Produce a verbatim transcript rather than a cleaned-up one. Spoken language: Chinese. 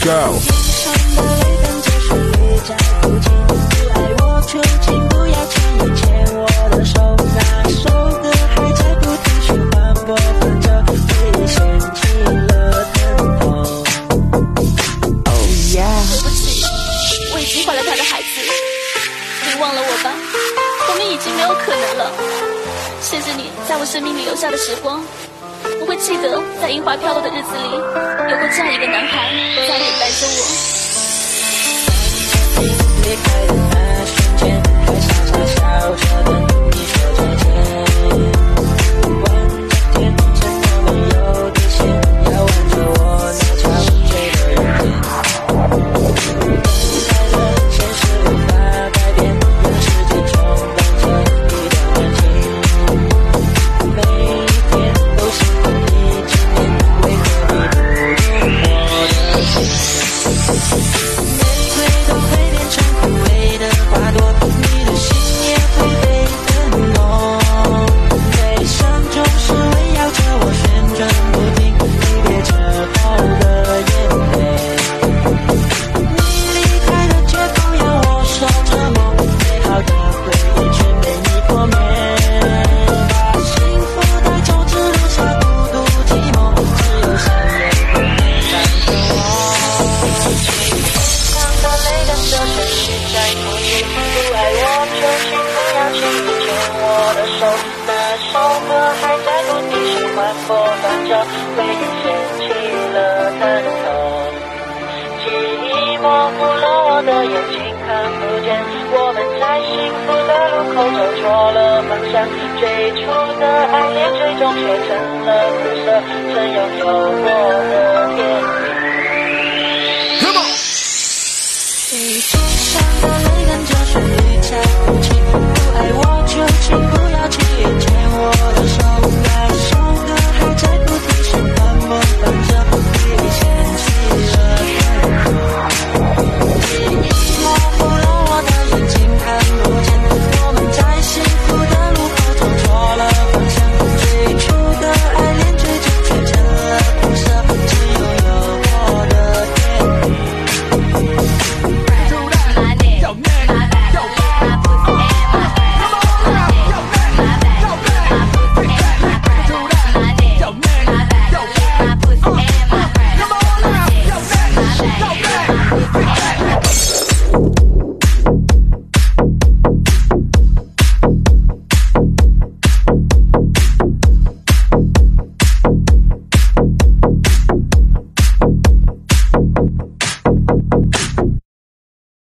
go。 谢谢你在我生命里留下的时光，我会记得在樱花飘落的日子里，有过这样一个男孩在那里带着我。离开的那瞬间，还傻傻笑着等你说再见。望着天，真的没有底线，要挽着我那憔悴的人间。等待着现实无法改变，让时间冲淡这一段感情。每一天都心疼你纪念，为何你不懂我的心？玫瑰都会变成枯萎的花朵，你的心也会被更浓。悲伤总是围绕着我旋转不停，离别之后的眼泪。你离开了街头，要我守着梦，美好的回忆却被你破灭。拨断着回忆，掀起了疼痛。记忆模糊了我的眼睛，看不见我们在幸福的路口走错了方向。最初的爱恋，最终却成了苦涩，曾拥有过的天堂。